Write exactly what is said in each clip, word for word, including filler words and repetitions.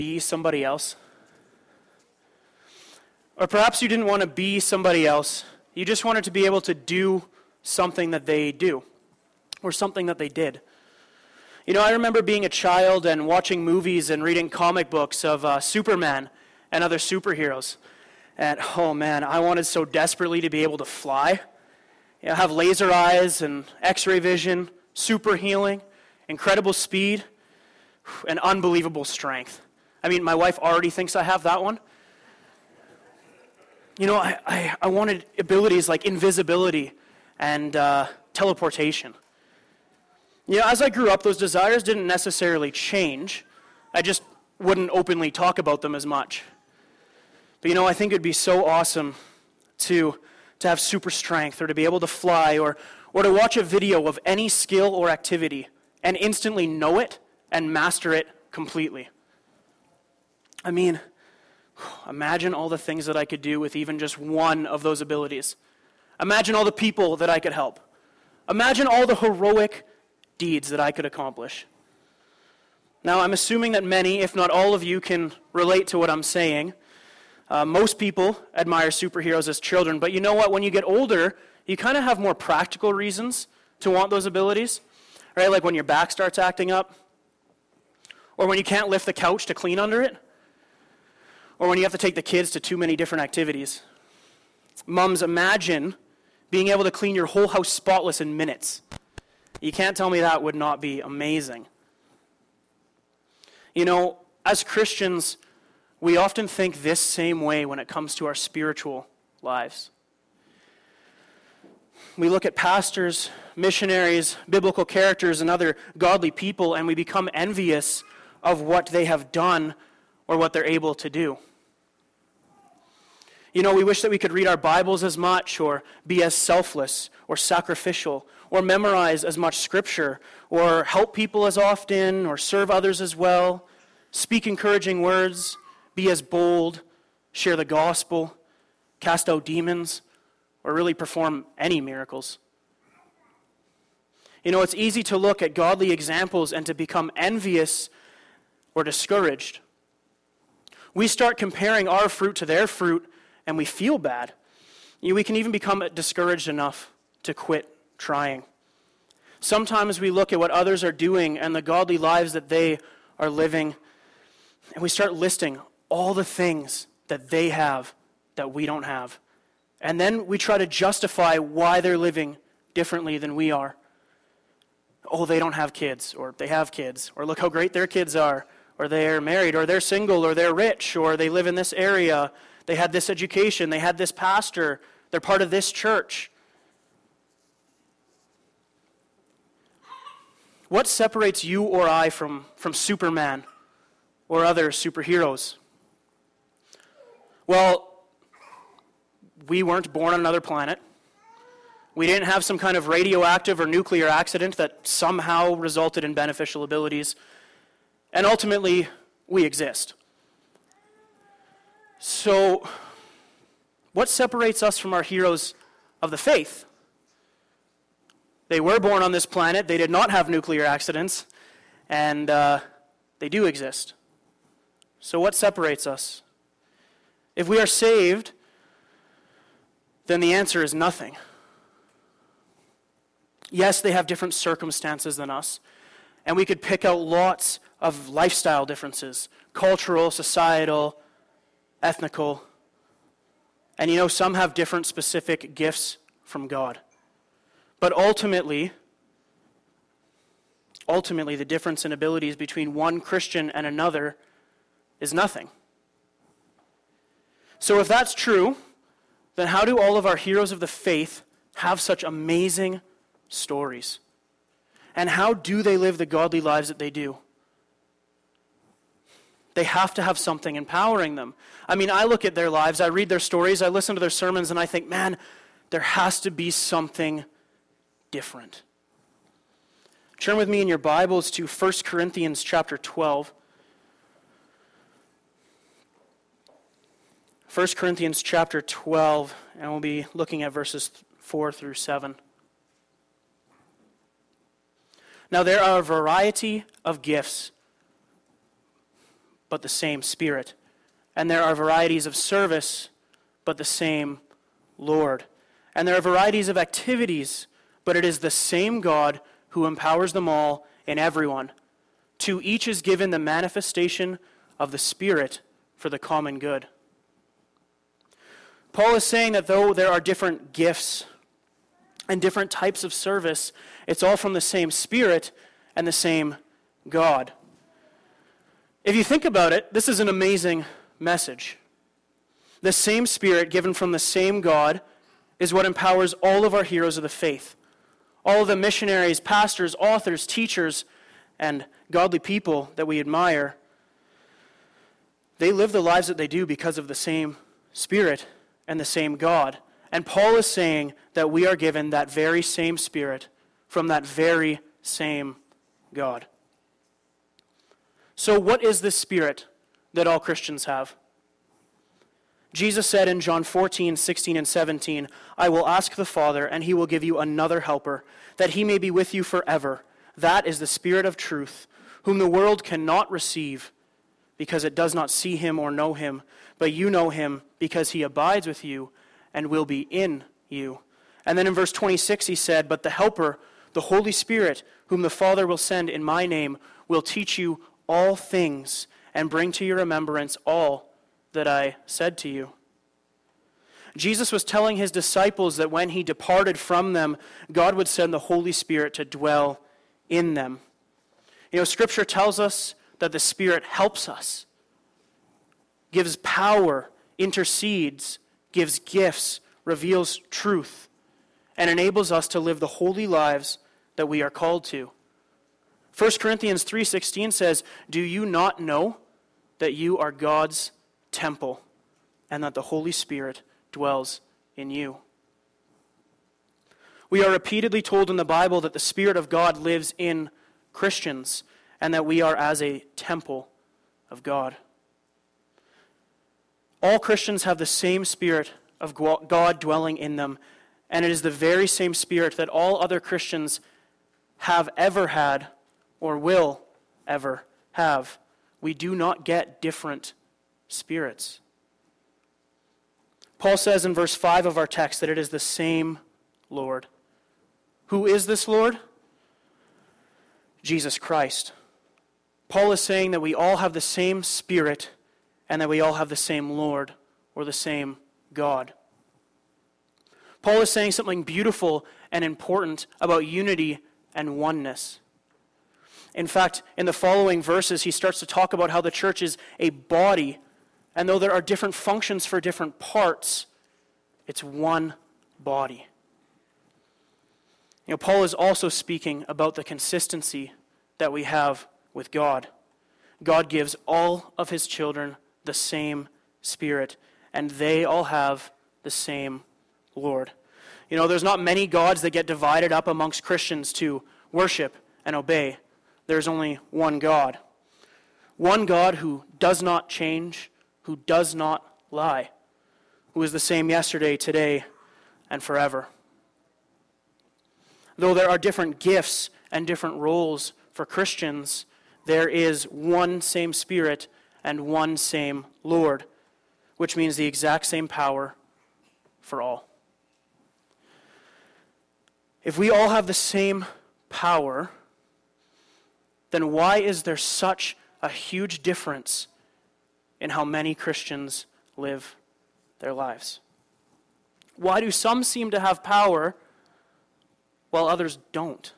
be somebody else? Or perhaps you didn't want to be somebody else. You just wanted to be able to do something that they do, or something that they did. You know, I remember being a child and watching movies and reading comic books of uh, Superman and other superheroes. And, oh man, I wanted so desperately to be able to fly, you know, have laser eyes and x-ray vision, super healing, incredible speed, and unbelievable strength. I mean, my wife already thinks I have that one. You know, I, I, I wanted abilities like invisibility and uh, teleportation. You know, as I grew up, those desires didn't necessarily change. I just wouldn't openly talk about them as much. But you know, I think it'd be so awesome to, to have super strength, or to be able to fly, or, or to watch a video of any skill or activity and instantly know it and master it completely. I mean, imagine all the things that I could do with even just one of those abilities. Imagine all the people that I could help. Imagine all the heroic deeds that I could accomplish. Now, I'm assuming that many, if not all of you, can relate to what I'm saying. Uh, most people admire superheroes as children, but you know what? When you get older, you kind of have more practical reasons to want those abilities, right? Like when your back starts acting up, or when you can't lift the couch to clean under it, or when you have to take the kids to too many different activities. Mums, imagine being able to clean your whole house spotless in minutes. You can't tell me that would not be amazing. You know, as Christians, we often think this same way when it comes to our spiritual lives. We look at pastors, missionaries, biblical characters, and other godly people, and we become envious of what they have done or what they're able to do. You know, we wish that we could read our Bibles as much, or be as selfless, or sacrificial, or memorize as much scripture, or help people as often, or serve others as well, speak encouraging words, be as bold, share the gospel, cast out demons, or really perform any miracles. You know, it's easy to look at godly examples and to become envious or discouraged. We start comparing our fruit to their fruit, and we feel bad. You know, we can even become discouraged enough to quit trying. Sometimes we look at what others are doing and the godly lives that they are living, and we start listing all the things that they have that we don't have. And then we try to justify why they're living differently than we are. Oh, they don't have kids, or they have kids, or look how great their kids are, or they're married, or they're single, or they're rich, or they live in this area, they had this education, they had this pastor, they're part of this church. What separates you or I from, from Superman or other superheroes? Well, we weren't born on another planet. We didn't have some kind of radioactive or nuclear accident that somehow resulted in beneficial abilities. And ultimately, we exist. So, what separates us from our heroes of the faith? They were born on this planet, they did not have nuclear accidents, and uh, they do exist. So what separates us? If we are saved, then the answer is nothing. Yes, they have different circumstances than us, and we could pick out lots of lifestyle differences, cultural, societal, ethnical, and you know, some have different specific gifts from God. But ultimately, ultimately, the difference in abilities between one Christian and another is nothing. So if that's true, then how do all of our heroes of the faith have such amazing stories? And how do they live the godly lives that they do? They have to have something empowering them. I mean, I look at their lives, I read their stories, I listen to their sermons, and I think, man, there has to be something different. Turn with me in your Bibles to First Corinthians chapter twelve. First Corinthians chapter twelve, and we'll be looking at verses four through seven. Now there are a variety of gifts, but the same Spirit. And there are varieties of service, but the same Lord. And there are varieties of activities, but it is the same God who empowers them all in everyone. To each is given the manifestation of the Spirit for the common good. Paul is saying that though there are different gifts and different types of service, it's all from the same Spirit and the same God. If you think about it, this is an amazing message. The same Spirit given from the same God is what empowers all of our heroes of the faith. All of the missionaries, pastors, authors, teachers, and godly people that we admire, they live the lives that they do because of the same Spirit and the same God. And Paul is saying that we are given that very same Spirit from that very same God. So what is this Spirit that all Christians have? Jesus said in John fourteen, sixteen, and seventeen, I will ask the Father, and he will give you another helper, that he may be with you forever. That is the Spirit of truth, whom the world cannot receive, because it does not see him or know him. But you know him, because he abides with you and will be in you. And then in verse twenty-six he said, but the Helper, the Holy Spirit, whom the Father will send in my name, will teach you all things and bring to your remembrance all that I said to you. Jesus was telling his disciples that when he departed from them, God would send the Holy Spirit to dwell in them. You know, Scripture tells us that the Spirit helps us, gives power, intercedes, gives gifts, reveals truth, and enables us to live the holy lives that we are called to. First Corinthians three sixteen says, do you not know that you are God's temple and that the Holy Spirit dwells in you? We are repeatedly told in the Bible that the Spirit of God lives in Christians and that we are as a temple of God. All Christians have the same Spirit of God dwelling in them, and it is the very same Spirit that all other Christians have ever had or will ever have. We do not get different spirits. Paul says in verse five of our text that it is the same Lord. Who is this Lord? Jesus Christ. Paul is saying that we all have the same Spirit and that we all have the same Lord or the same God. Paul is saying something beautiful and important about unity and oneness. In fact, in the following verses, he starts to talk about how the church is a body, and though there are different functions for different parts, it's one body. You know, Paul is also speaking about the consistency that we have with God. God gives all of his children the same Spirit, and they all have the same Lord. You know, there's not many gods that get divided up amongst Christians to worship and obey. There's only one God. One God who does not change, who does not lie, who is the same yesterday, today, and forever. Though there are different gifts and different roles for Christians, there is one same Spirit and one same Lord, which means the exact same power for all. If we all have the same power, then why is there such a huge difference in how many Christians live their lives? Why do some seem to have power while others don't?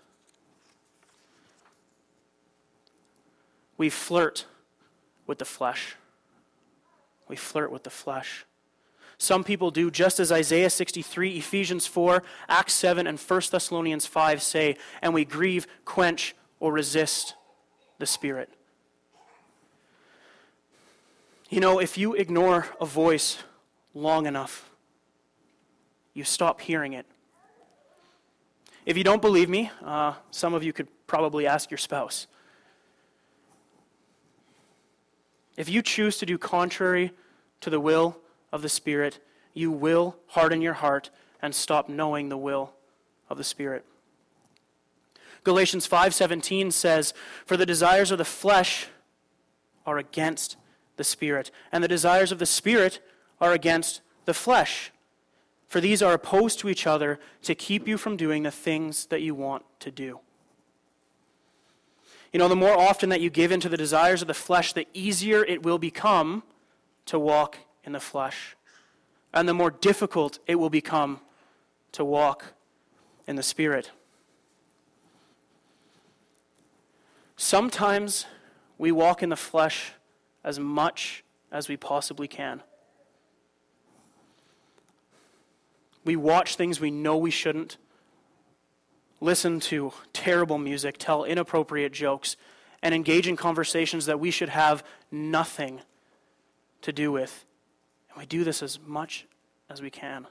We flirt with the flesh. We flirt with the flesh. Some people do just as Isaiah sixty-three, Ephesians four, Acts seven, and First Thessalonians five say, and we grieve, quench, or resist the Spirit. You know, if you ignore a voice long enough, you stop hearing it. If you don't believe me, uh, some of you could probably ask your spouse. If you choose to do contrary to the will of the Spirit, you will harden your heart and stop knowing the will of the Spirit. Galatians five seventeen says, for the desires of the flesh are against the Spirit. And the desires of the Spirit are against the flesh. For these are opposed to each other to keep you from doing the things that you want to do. You know, the more often that you give into the desires of the flesh, the easier it will become to walk in the flesh. And the more difficult it will become to walk in the Spirit. Sometimes we walk in the flesh as much as we possibly can. We watch things we know we shouldn't, listen to terrible music, tell inappropriate jokes, and engage in conversations that we should have nothing to do with. And we do this as much as we can.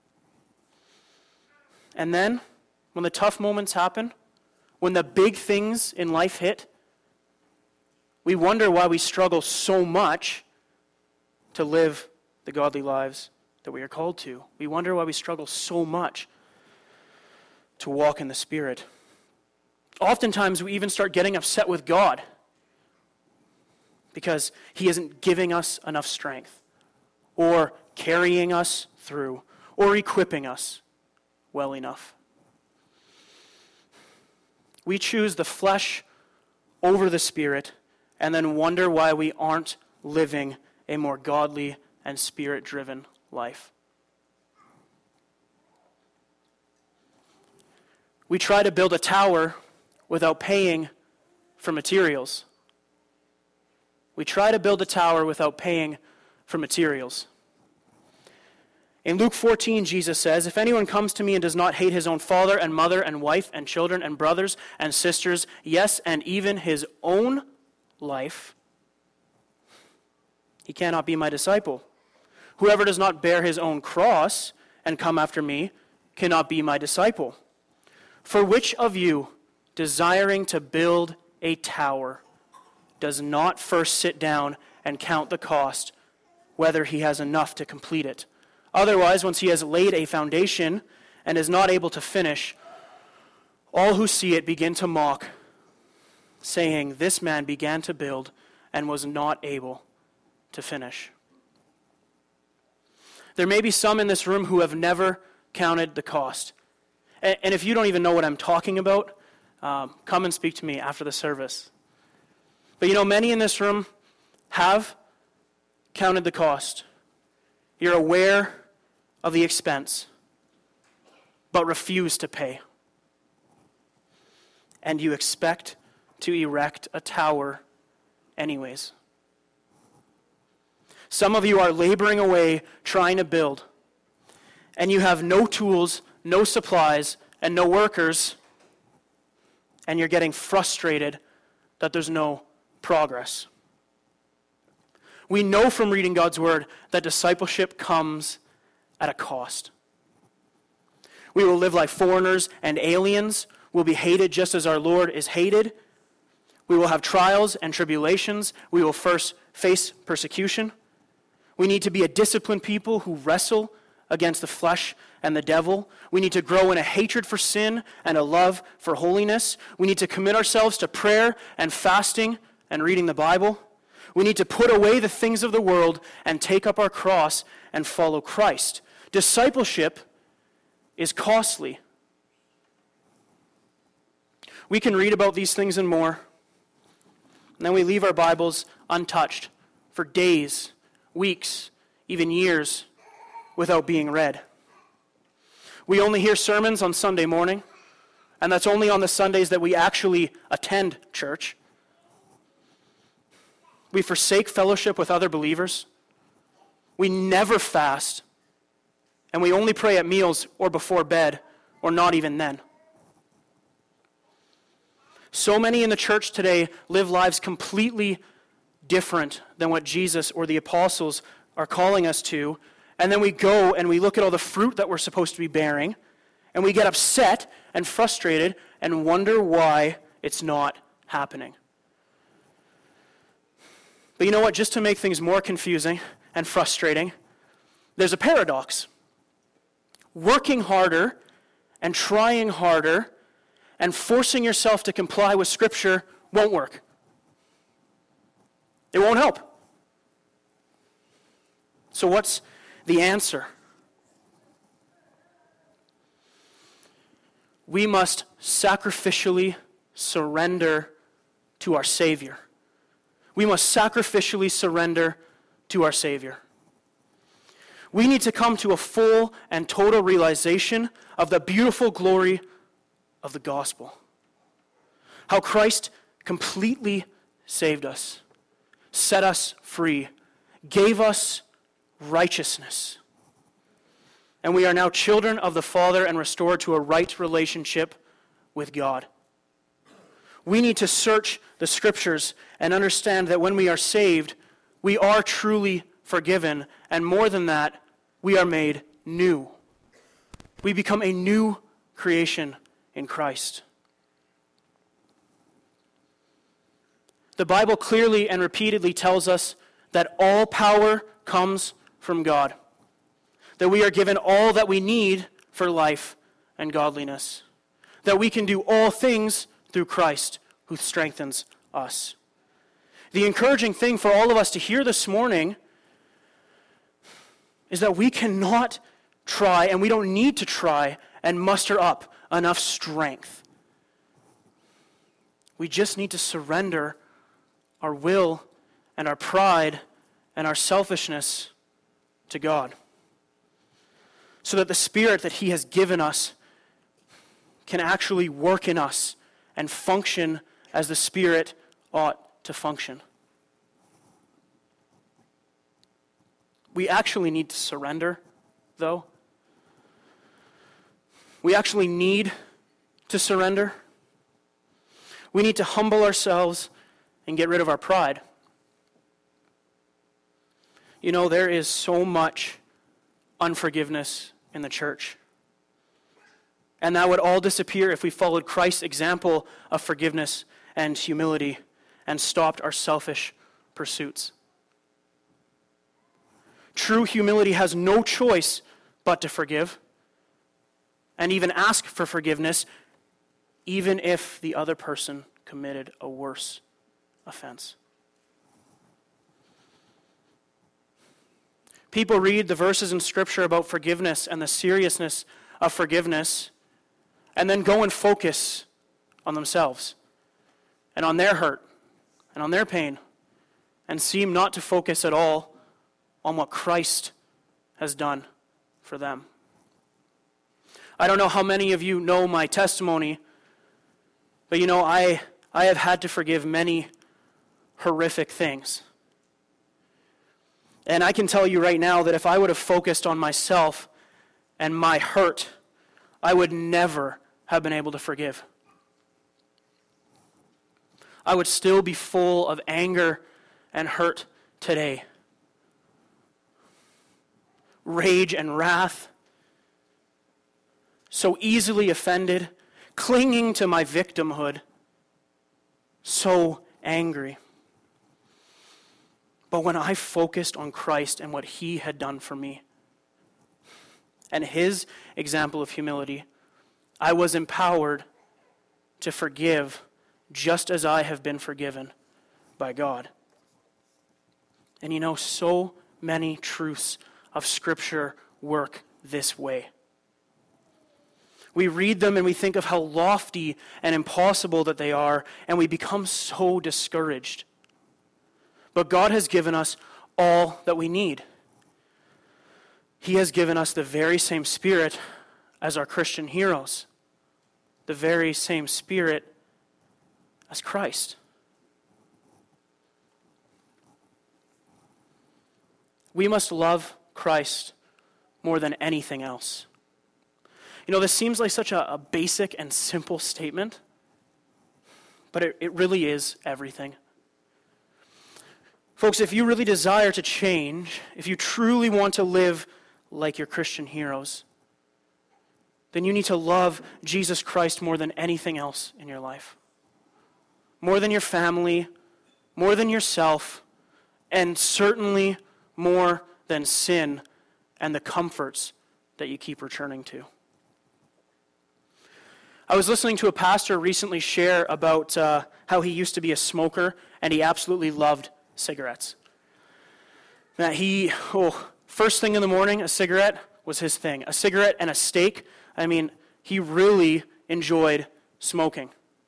And then, when the tough moments happen, when the big things in life hit, we wonder why we struggle so much to live the godly lives that we are called to. We wonder why we struggle so much to walk in the Spirit. Oftentimes, we even start getting upset with God because He isn't giving us enough strength, or carrying us through, or equipping us well enough. We choose the flesh over the Spirit, and then wonder why we aren't living a more godly and Spirit-driven life. We try to build a tower without paying for materials. We try to build a tower without paying for materials. In Luke fourteen, Jesus says, "If anyone comes to me and does not hate his own father and mother and wife and children and brothers and sisters, yes, and even his own life, he cannot be my disciple. Whoever does not bear his own cross and come after me cannot be my disciple. For which of you, desiring to build a tower, does not first sit down and count the cost, whether he has enough to complete it? Otherwise, once he has laid a foundation and is not able to finish, all who see it begin to mock, saying, 'This man began to build and was not able to finish.'" There may be some in this room who have never counted the cost. And if you don't even know what I'm talking about, um, come and speak to me after the service. But you know, many in this room have counted the cost. You're aware of the expense, but refuse to pay. And you expect to erect a tower anyways. Some of you are laboring away trying to build, and you have no tools, no supplies, and no workers, and you're getting frustrated that there's no progress. We know from reading God's Word that discipleship comes at a cost. We will live like foreigners and aliens. We'll be hated just as our Lord is hated. We will have trials and tribulations. We will first face persecution. We need to be a disciplined people who wrestle against the flesh and the devil. We need to grow in a hatred for sin and a love for holiness. We need to commit ourselves to prayer and fasting and reading the Bible. We need to put away the things of the world and take up our cross and follow Christ. Discipleship is costly. We can read about these things and more, and then we leave our Bibles untouched for days, weeks, even years, without being read. We only hear sermons on Sunday morning, and that's only on the Sundays that we actually attend church. We forsake fellowship with other believers. We never fast, and we only pray at meals or before bed, or not even then. So many in the church today live lives completely different than what Jesus or the apostles are calling us to. And then we go and we look at all the fruit that we're supposed to be bearing, and we get upset and frustrated and wonder why it's not happening. But you know what? Just to make things more confusing and frustrating, there's a paradox. Working harder and trying harder and forcing yourself to comply with Scripture won't work. It won't help. So what's the answer? We must sacrificially surrender to our Savior. We must sacrificially surrender to our Savior. We need to come to a full and total realization of the beautiful glory of the gospel. How Christ completely saved us, set us free, gave us righteousness. And we are now children of the Father and restored to a right relationship with God. We need to search the Scriptures and understand that when we are saved, we are truly forgiven, and more than that, we are made new. We become a new creation in Christ. The Bible clearly and repeatedly tells us that all power comes from God, that we are given all that we need for life and godliness, that we can do all things through Christ who strengthens us. The encouraging thing for all of us to hear this morning is that we cannot try, and we don't need to try, and muster up enough strength. We just need to surrender our will and our pride and our selfishness to God, so that the Spirit that He has given us can actually work in us and function as the Spirit ought to function. We actually need to surrender, though. We actually need to surrender. We need to humble ourselves and get rid of our pride. You know, there is so much unforgiveness in the church. And that would all disappear if we followed Christ's example of forgiveness and humility and stopped our selfish pursuits. True humility has no choice but to forgive and even ask for forgiveness, even if the other person committed a worse offense. People read the verses in Scripture about forgiveness and the seriousness of forgiveness, and then go and focus on themselves and on their hurt and on their pain, and seem not to focus at all on what Christ has done for them. I don't know how many of you know my testimony, but you know, I, I have had to forgive many horrific things. And I can tell you right now that if I would have focused on myself and my hurt, I would never have been able to forgive. I would still be full of anger and hurt today. Rage and wrath, so easily offended, clinging to my victimhood, so angry. But when I focused on Christ and what He had done for me, and His example of humility, I was empowered to forgive just as I have been forgiven by God. And you know, so many truths of Scripture work this way. We read them and we think of how lofty and impossible that they are, and we become so discouraged. But God has given us all that we need. He has given us the very same Spirit as our Christian heroes, the very same Spirit as Christ. We must love Christ more than anything else. You know, this seems like such a, a basic and simple statement, but it, it really is everything. Folks, if you really desire to change, if you truly want to live like your Christian heroes, then you need to love Jesus Christ more than anything else in your life. More than your family, more than yourself, and certainly more than sin and the comforts that you keep returning to. I was listening to a pastor recently share about uh, how he used to be a smoker and he absolutely loved cigarettes. That he, oh, First thing in the morning, a cigarette was his thing. A cigarette and a steak. I mean, he really enjoyed smoking.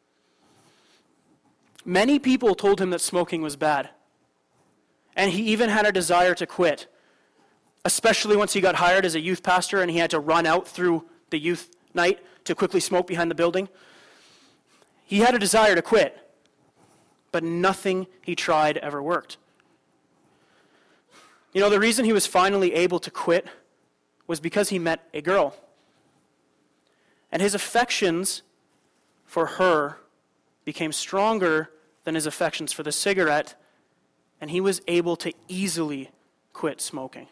Many people told him that smoking was bad. And he even had a desire to quit, especially once he got hired as a youth pastor and he had to run out through the youth night to quickly smoke behind the building. He had a desire to quit, but nothing he tried ever worked. You know, the reason he was finally able to quit was because he met a girl. And his affections for her became stronger than his affections for the cigarette, and he was able to easily quit smoking.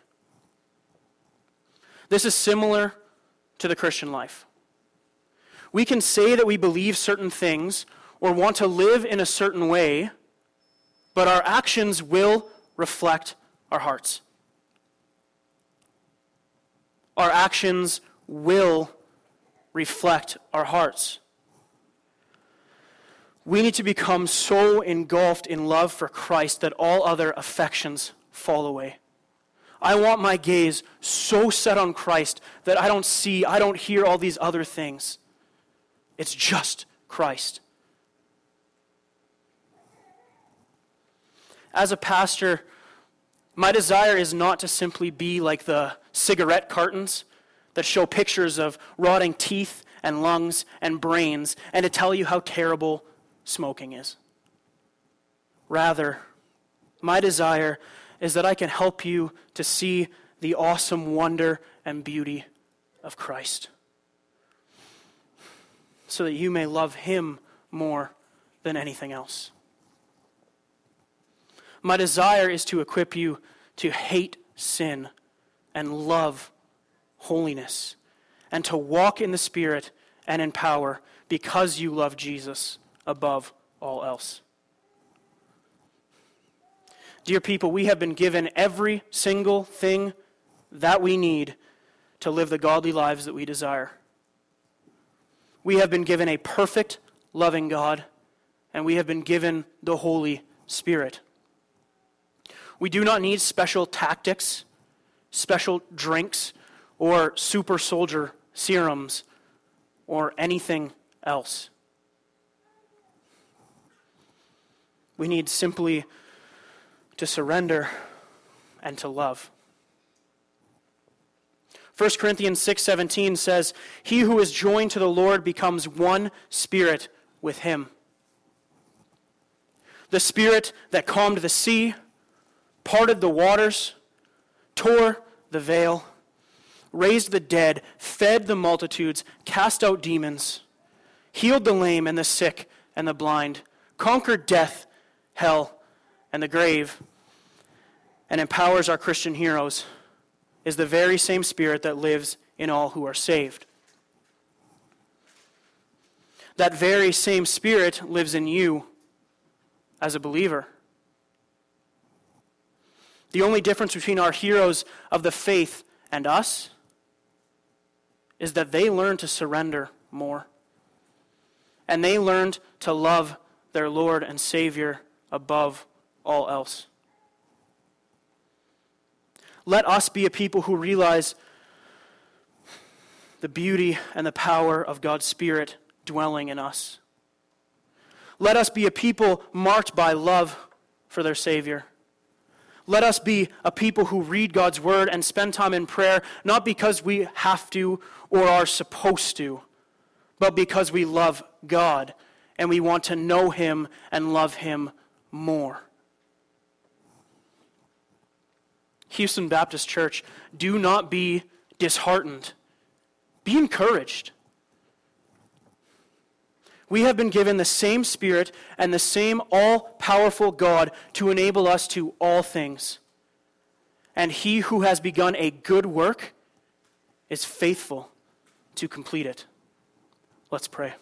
This is similar to the Christian life. We can say that we believe certain things or want to live in a certain way, but our actions will reflect our hearts. Our actions will reflect our hearts. We need to become so engulfed in love for Christ that all other affections fall away. I want my gaze so set on Christ that I don't see, I don't hear all these other things. It's just Christ. As a pastor, my desire is not to simply be like the cigarette cartons that show pictures of rotting teeth and lungs and brains and to tell you how terrible smoking is. Rather, my desire is that I can help you to see the awesome wonder and beauty of Christ, so that you may love him more than anything else. My desire is to equip you to hate sin and love holiness, and to walk in the Spirit and in power because you love Jesus above all else. Dear people, we have been given every single thing that we need to live the godly lives that we desire. We have been given a perfect, loving God, and we have been given the Holy Spirit. We do not need special tactics, special drinks, or super soldier serums, or anything else. We need simply to surrender and to love. First Corinthians six seventeen says, "He who is joined to the Lord becomes one spirit with him." The Spirit that calmed the sea, parted the waters, tore the veil, raised the dead, fed the multitudes, cast out demons, healed the lame and the sick and the blind, conquered death, hell, and the grave, and empowers our Christian heroes, is the very same Spirit that lives in all who are saved. That very same Spirit lives in you as a believer. The only difference between our heroes of the faith and us is that they learned to surrender more. And they learned to love their Lord and Savior above all else. Let us be a people who realize the beauty and the power of God's Spirit dwelling in us. Let us be a people marked by love for their Savior. Let us be a people who read God's Word and spend time in prayer, not because we have to or are supposed to, but because we love God and we want to know Him and love Him more. Houston Baptist Church, do not be disheartened. Be encouraged. We have been given the same Spirit and the same all-powerful God to enable us to all things. And He who has begun a good work is faithful to complete it. Let's pray.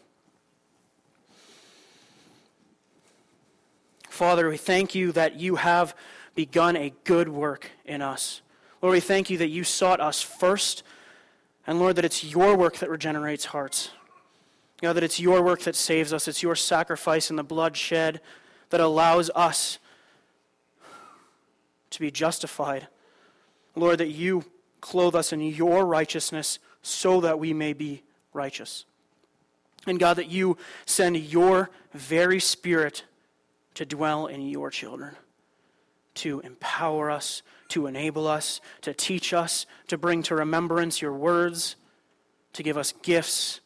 Father, we thank you that you have begun a good work in us. Lord, we thank you that you sought us first, and Lord, that it's your work that regenerates hearts. You know, that it's your work that saves us. It's your sacrifice and the blood shed that allows us to be justified. Lord, that you clothe us in your righteousness so that we may be righteous. And God, that you send your very Spirit to dwell in your children, to empower us, to enable us, to teach us, to bring to remembrance your words, to give us gifts,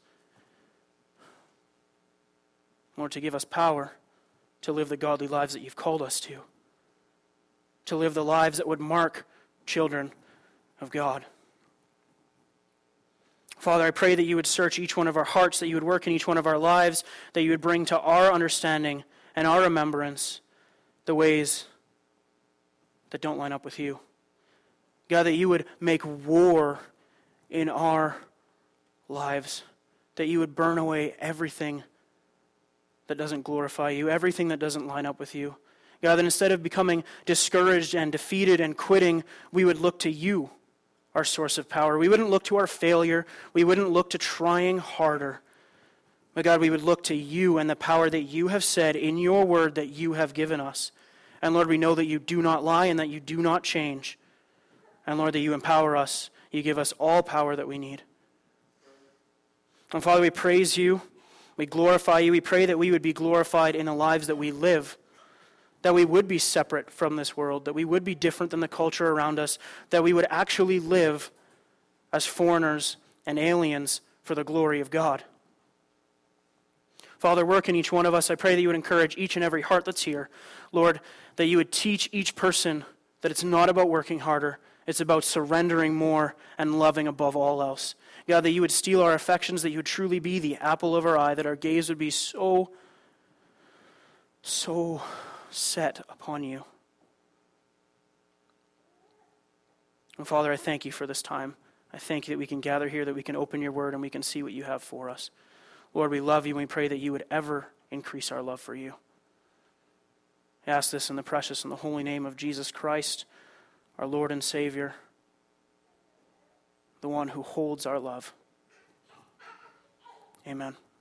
Lord, to give us power to live the godly lives that you've called us to, to live the lives that would mark children of God. Father, I pray that you would search each one of our hearts, that you would work in each one of our lives, that you would bring to our understanding and our remembrance the ways that don't line up with you. God, that you would make war in our lives, that you would burn away everything that doesn't glorify you, everything that doesn't line up with you. God, that instead of becoming discouraged and defeated and quitting, we would look to you, our source of power. We wouldn't look to our failure. We wouldn't look to trying harder. But God, we would look to you and the power that you have said in your word that you have given us. And Lord, we know that you do not lie and that you do not change. And Lord, that you empower us. You give us all power that we need. And Father, we praise you. We glorify you. We pray that we would be glorified in the lives that we live, that we would be separate from this world, that we would be different than the culture around us, that we would actually live as foreigners and aliens for the glory of God. Father, work in each one of us. I pray that you would encourage each and every heart that's here. Lord, that you would teach each person that it's not about working harder, it's about surrendering more and loving above all else. God, that you would steal our affections, that you would truly be the apple of our eye, that our gaze would be so, so set upon you. And Father, I thank you for this time. I thank you that we can gather here, that we can open your word, and we can see what you have for us. Lord, we love you, and we pray that you would ever increase our love for you. I ask this in the precious and the holy name of Jesus Christ, our Lord and Savior, the one who holds our love. Amen.